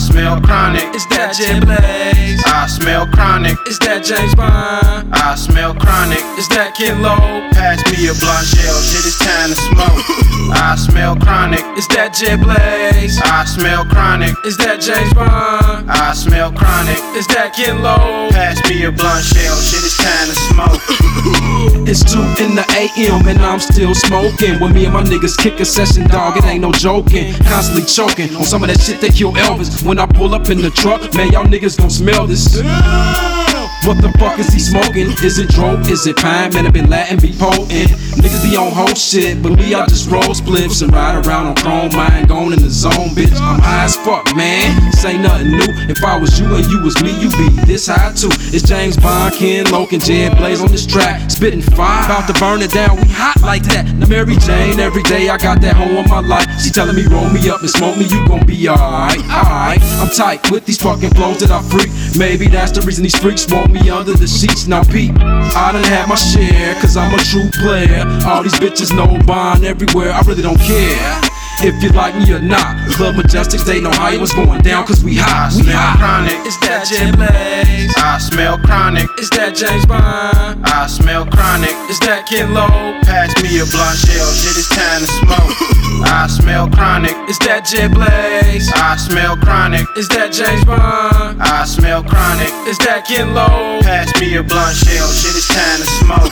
smell chronic. It's that J Blaze. I smell chronic. It's that James Bond. I smell chronic. It's that Kid Low. Pass me a blunt shell, shit, it's time to smoke. I smell chronic. It's that J Blaze. I smell chronic. It's that James Bond. I smell chronic. It's that Kid Low. Pass me a blunt shell, shit, it's time to smoke. It's 2 in the AM and I'm still smoking. When me and my niggas kick a session, dog, it ain't no joking. Constantly choking on some of that shit that kill Elvis. When I pull up in the truck, man, y'all niggas gon' smell this. What the fuck is he smoking? Is it dope? Is it pine? Man, I been Latin, be potent. Niggas be on whole shit, but me, I just roll spliffs and ride around on chrome. I ain't gone in the zone, bitch. I'm high as fuck, man. This ain't nothing new. If I was you and you was me, you be this high too. It's James Bond, Ken Loken, J Blaze on this track, spitting fire. About to burn it down, we hot like that. Now Mary Jane, every day I got that hoe on my life. She telling me roll me up and smoke me, you gon' be alright, alright. I'm tight with these fucking flows that I freak. Maybe that's the reason these freaks want me under the sheets. Now peep, I done had my share, cause I'm a true player. All these bitches know Bond everywhere, I really don't care if you like me or not. Club Majestics, they know how it was going down, cause we hot, we hot. Chronic. It's that J Blaze. I smell chronic. It's that James Bond. I smell chronic. It's that Kid Low. Pass me a blunt shell, shit, it's time to smoke. I smell chronic. It's that J Blaze. I smell chronic. It's that James Bond. I smell chronic. It's that Kid Low. Pass me a blunt shell, shit, it's time to smoke.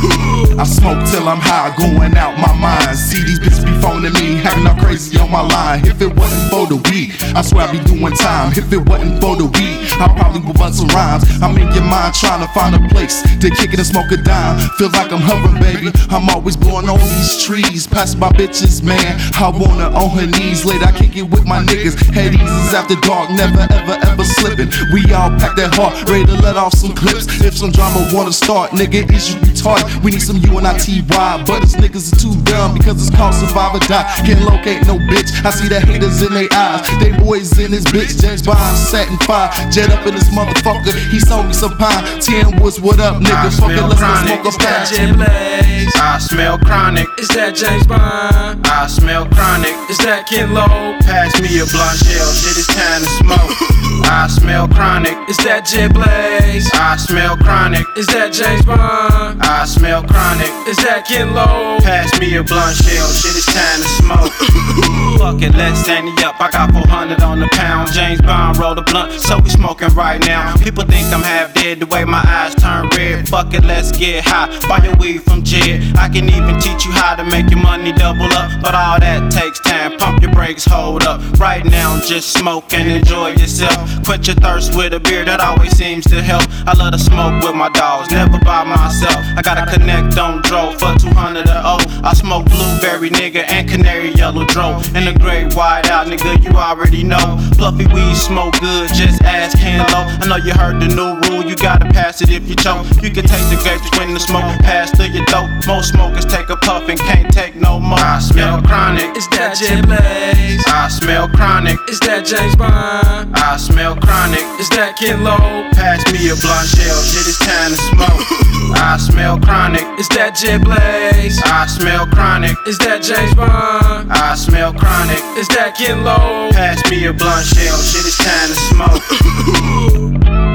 I smoke till I'm high, going out my mind. See these bitches be phoning me, having all crazy on my line. If it wasn't for the weed, I swear I'd be doing time. If it wasn't for the weed, I probably would run some rhymes. I'm in your mind trying to find a place to kick it and smoke a dime. Feel like I'm hovering, baby. I'm always blowing on these trees. Past my bitches, man. I want her on her knees. Later I kick it with my niggas. Head eases after dark, never ever ever slipping. We all pack that heart, ready to let off some clips. If some drama wanna start, nigga, is you retarded? We need some UNITY, but us niggas are too dumb because it's called survive or die. Can't locate no bitch. I see the haters in their eyes. They boys in this bitch. James Bond sat in fire. Jet up in this motherfucker. He sold me some pine. 10 Woods, what up, nigga? Fuck it, let's go smoke a It's that pack. J Blaze. I smell chronic. It's that James Bond. I smell chronic. It's that Kid Low. Pass me a blunt shell, shit, it's time to smoke. I smell chronic. It's that J Blaze. I smell chronic. It's that James Bond. I smell chronic. It's that Kid Low. Pass me a blunt shell, shit, it's time to smoke. Fuck it, let's stand it up. I got 400 on the pound. James Bond rolled a blunt, so we smoking right now. People think I'm half dead the way my eyes turn red. Fuck it, let's get high. Buy your weed from Jed. I can even teach you how to make your money double up, but all that takes time. Pump your brakes, hold up. Right now, just smoke and enjoy yourself. Quench your thirst with a beer, that always seems to help. I love to smoke with my dogs, never by myself. I gotta connect on dro for 200 or oh. I smoke blueberry, nigga, and canary yellow dro. And the great white out, nigga, you already know. Fluffy weed smoke good, just ask Ken-Lo. I know you heard the new rule, you gotta pass it if you choke. You can taste the grapes when the smoke pass through your throat. Most smokers take a puff and can't take no more. I smell chronic. It's that J Blaze. I smell chronic. It's that James Bond. I smell chronic. It's that Kid Low. Pass me a blunt shell, shit, it's time to smoke. I smell chronic. It's that J Blaze. I smell chronic. It's that James Bond. I smell chronic. It's that Kid Low. Pass me a blunt shell, shit, it's time to smoke.